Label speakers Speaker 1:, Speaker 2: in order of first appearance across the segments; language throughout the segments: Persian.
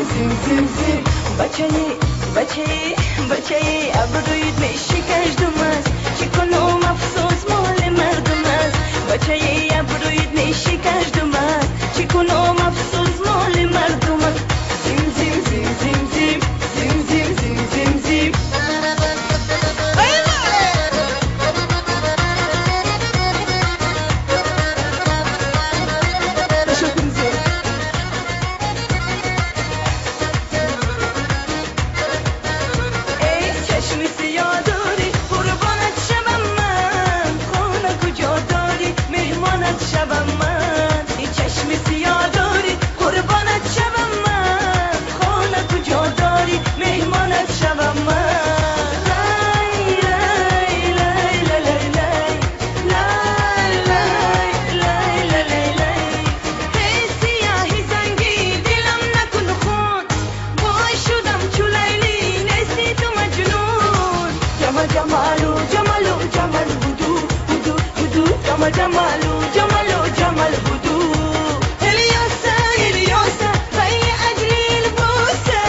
Speaker 1: زیم زیم زیم بچه‌ای ابرویت میشه کشدم است چی کنم افسوس مال مردم است بچه‌ای ابرویت میشه کشدم است چی کنم افسوس مال مردم است زیم زیم زیم زیم زیم زیم زیم زیم زیم زیم جمالو جمالو جمال بدو اليوسا اليوسا هي اجري البوسه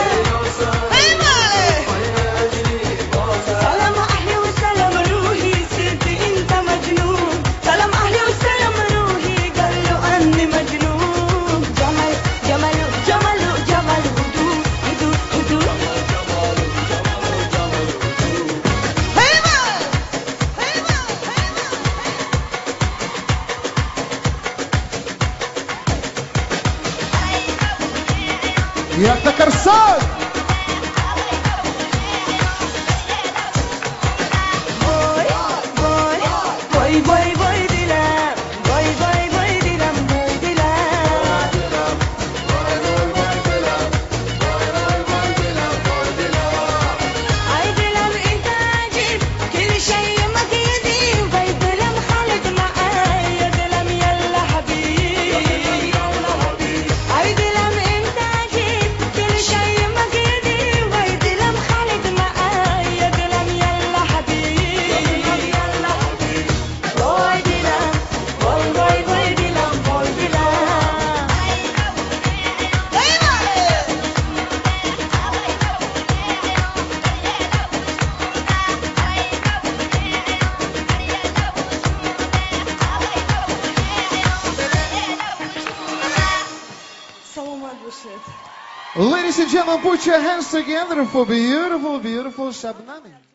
Speaker 1: سلام اهلي وسلام روحي صرت انت مجنون سلام اهلي وسلام روحي قالوا اني مجنون جمال جمالو جمالو جمال بدو بدو بدو
Speaker 2: يا تكرسان
Speaker 1: باي باي باي دلم باي باي باي دلم باي دلم اي دلم انت عجيب كل شيء مكيدي باي دلم خالد معاي يا دلم يلا حبيبي اي دلم انت عجيب كل شيء مكيدي باي دلم خالد معاي يا دلم يلا حبيبي يلا حبيبي باي دلم باي باي باي دلم باي دلم سلامات باشید.
Speaker 2: Ladies and gentlemen, put your hands together for beautiful, beautiful Shabnami.